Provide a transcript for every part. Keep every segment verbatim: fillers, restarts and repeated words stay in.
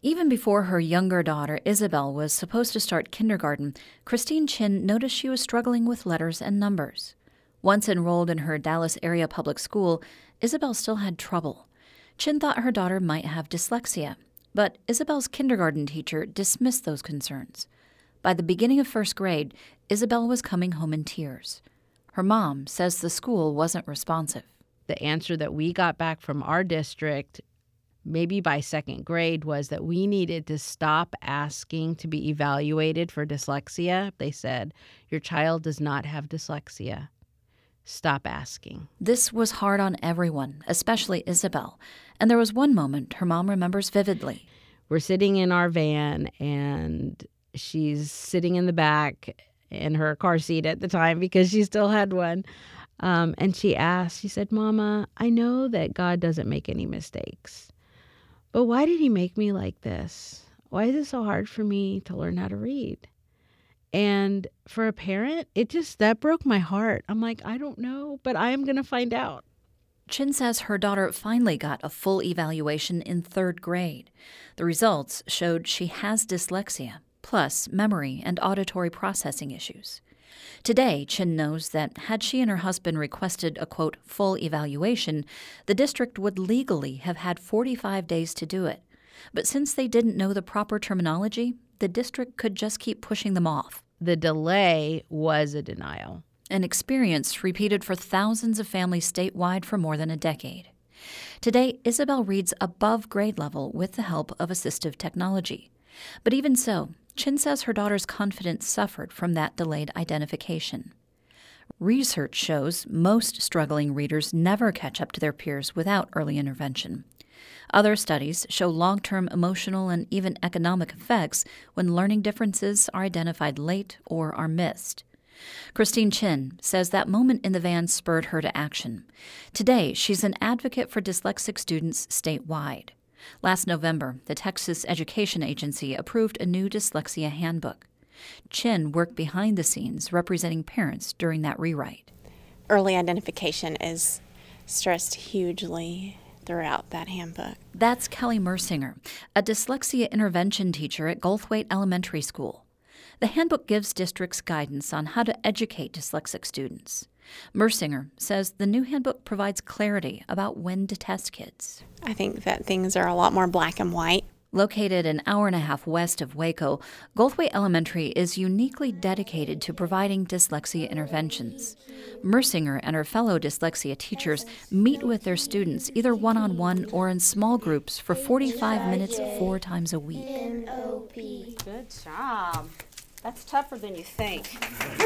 Even before her younger daughter, Isabel, was supposed to start kindergarten, Christine Chin noticed she was struggling with letters and numbers. Once enrolled in her Dallas area public school, Isabel still had trouble. Chin thought her daughter might have dyslexia, but Isabel's kindergarten teacher dismissed those concerns. By the beginning of first grade, Isabel was coming home in tears. Her mom says the school wasn't responsive. The answer that we got back from our district, maybe by second grade, was that we needed to stop asking to be evaluated for dyslexia. They said, your child does not have dyslexia. Stop asking. This was hard on everyone, especially Isabel. And there was one moment her mom remembers vividly. We're sitting in our van, and she's sitting in the back in her car seat at the time because she still had one. Um, and she asked, she said, Mama, I know that God doesn't make any mistakes, but why did he make me like this? Why is it so hard for me to learn how to read? And for a parent, it just, that broke my heart. I'm like, I don't know, but I am going to find out. Chin says her daughter finally got a full evaluation in third grade. The results showed she has dyslexia, plus memory and auditory processing issues. Today, Chin knows that had she and her husband requested a, quote, full evaluation, the district would legally have had forty-five days to do it. But since they didn't know the proper terminology, the district could just keep pushing them off. The delay was a denial. An experience repeated for thousands of families statewide for more than a decade. Today, Isabel reads above grade level with the help of assistive technology. But even so, Chin says her daughter's confidence suffered from that delayed identification. Research shows most struggling readers never catch up to their peers without early intervention. Other studies show long-term emotional and even economic effects when learning differences are identified late or are missed. Christine Chin says that moment in the van spurred her to action. Today, she's an advocate for dyslexic students statewide. Last November, the Texas Education Agency approved a new dyslexia handbook. Chin worked behind the scenes representing parents during that rewrite. Early identification is stressed hugely throughout that handbook. That's Kelly Mersinger, a dyslexia intervention teacher at Goldthwaite Elementary School. The handbook gives districts guidance on how to educate dyslexic students. Mersinger says the new handbook provides clarity about when to test kids. I think that things are a lot more black and white. Located an hour and a half west of Waco, Goldthwaite Elementary is uniquely dedicated to providing dyslexia interventions. Mersinger and her fellow dyslexia teachers meet with their students either one-on-one or in small groups for forty-five minutes four times a week. Good job. That's tougher than you think.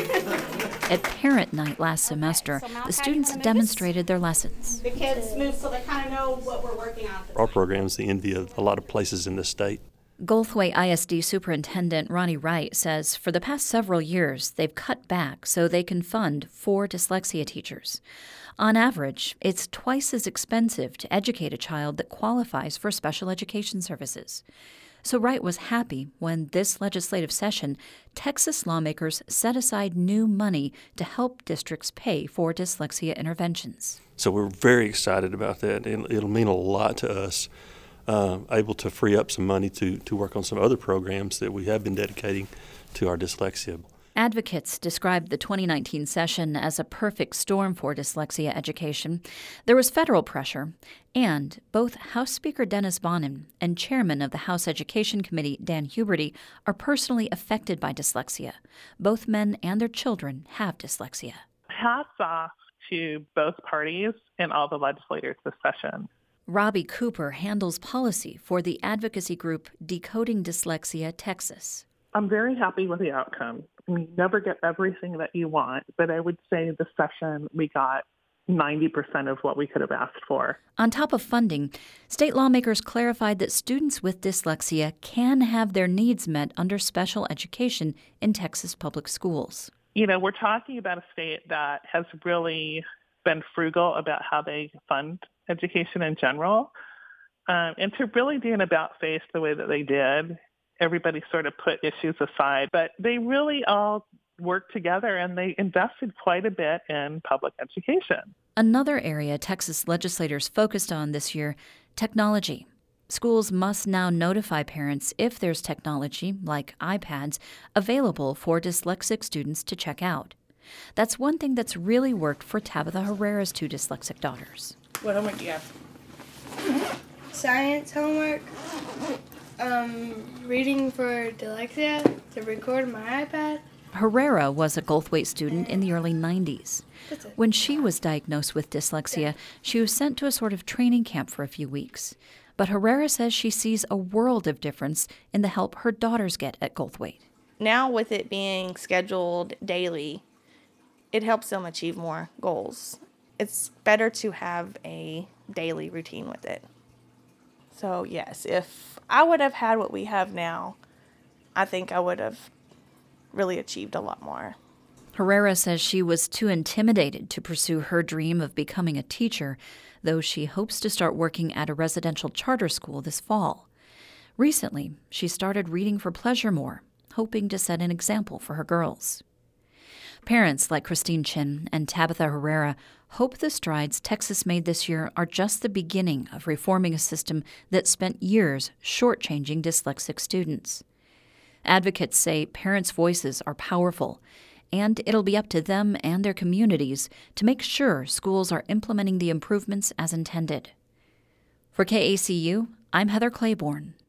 At Parent Night last semester, the students demonstrated their lessons. The kids move so they kind of know what we're working on. Our program's the envy of a lot of places in the state. Goldthwaite I S D Superintendent Ronnie Wright says for the past several years, they've cut back so they can fund four dyslexia teachers. On average, it's twice as expensive to educate a child that qualifies for special education services. So Wright was happy when this legislative session, Texas lawmakers set aside new money to help districts pay for dyslexia interventions. So we're very excited about that. It'll, it'll mean a lot to us, uh, able to free up some money to, to work on some other programs that we have been dedicating to our dyslexia. Advocates described the twenty nineteen session as a perfect storm for dyslexia education. There was federal pressure, and both House Speaker Dennis Bonnen and Chairman of the House Education Committee Dan Huberty are personally affected by dyslexia. Both men and their children have dyslexia. Hats off to both parties and all the legislators this session. Robbie Cooper handles policy for the advocacy group Decoding Dyslexia Texas. I'm very happy with the outcome. You never get everything that you want, but I would say this session we got ninety percent of what we could have asked for. On top of funding, state lawmakers clarified that students with dyslexia can have their needs met under special education in Texas public schools. You know, we're talking about a state that has really been frugal about how they fund education in general. Um, and to really do an about-face the way that they did, everybody sort of put issues aside, but they really all worked together and they invested quite a bit in public education. Another area Texas legislators focused on this year, technology. Schools must now notify parents if there's technology, like iPads, available for dyslexic students to check out. That's one thing that's really worked for Tabitha Herrera's two dyslexic daughters. What homework do you have? Science homework, um, reading for dyslexia, to record my iPad. Herrera was a Goldthwait student in the early nineties. That's it. When she was diagnosed with dyslexia, she was sent to a sort of training camp for a few weeks. But Herrera says she sees a world of difference in the help her daughters get at Goldthwait. Now with it being scheduled daily, it helps them achieve more goals. It's better to have a daily routine with it. So yes, if I would have had what we have now, I think I would have really achieved a lot more. Herrera says she was too intimidated to pursue her dream of becoming a teacher, though she hopes to start working at a residential charter school this fall. Recently, she started reading for pleasure more, hoping to set an example for her girls. Parents like Christine Chin and Tabitha Herrera hope the strides Texas made this year are just the beginning of reforming a system that spent years shortchanging dyslexic students. Advocates say parents' voices are powerful, and it'll be up to them and their communities to make sure schools are implementing the improvements as intended. For K A C U, I'm Heather Claiborne.